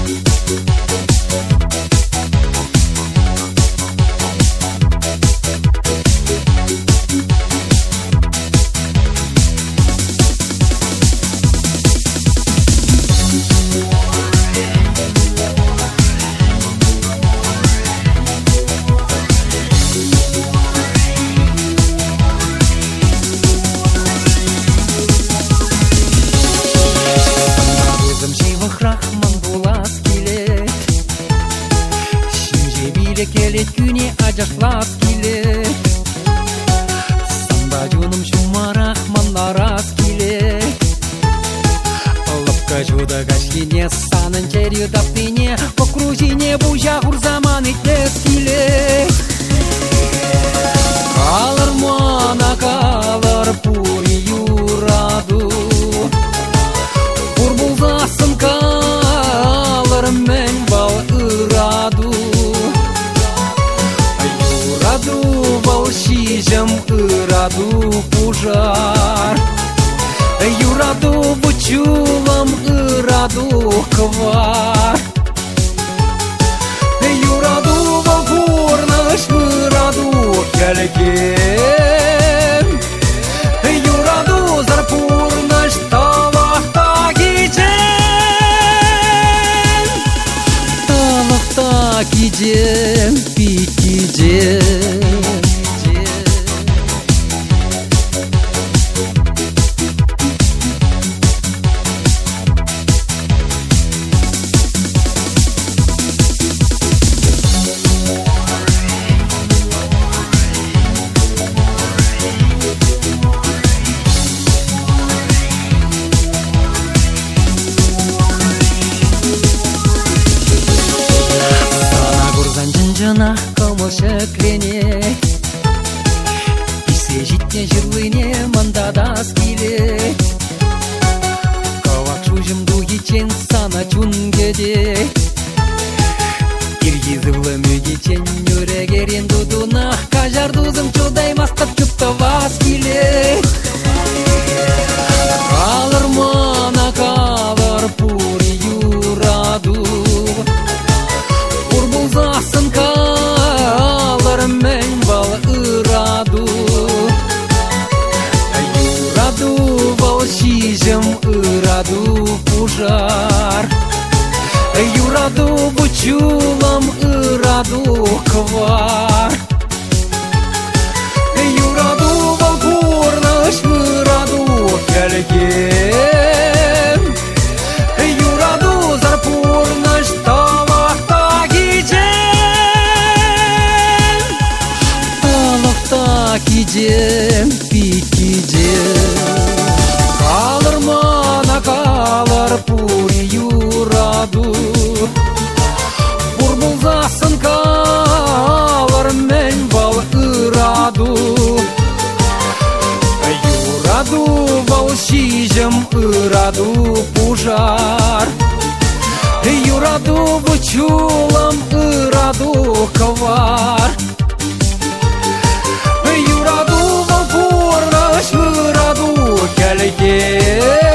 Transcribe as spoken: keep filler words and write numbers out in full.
Келет күне ажашлас келет, санда жуным шумарах манарас келет. Лапка жуда кашкине санын черью таптыне, по крузине бужа хурзаман итлес келет. Калыр мана калыр пури юраду, пур булдасын калыр мен бал ыраду. Юраду волшижем ыраду пужар, юраду бучулам ыраду квар, юраду волпурнаш ыраду келген, юраду зарпурнаш талахта гиджен, талахта гиджен пить гиджен. Жана комыл шеклене, исе житне жырлыне мандадас келет. Кавак шужым дугичен сана чунгеде, иргизывлы мюгичен нүрегерен дудуна, кажар дузым чудай мастап чуптавас келет. Калыр мана калыр пури юраду, пур булзасын калыр мен бал ыраду. Юраду волшижем ыраду пужар, юраду бучулам ыраду квар, юраду волпурнаш ыраду келген, юраду зарпурнаш талахта гиджен, талахта гиджен пить гиджен. Калыр мана калыр пури юраду, пур булзасын калыр мен бал ыраду. Юраду волшижем ыраду пужар, юраду бучулам ыраду квар, юраду волпурнаш ыраду келген.